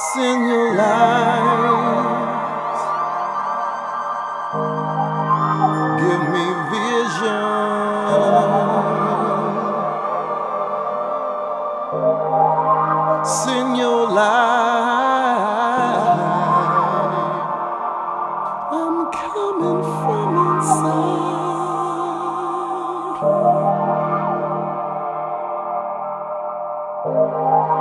Send your light, give me vision. Send your light, I'm coming from inside.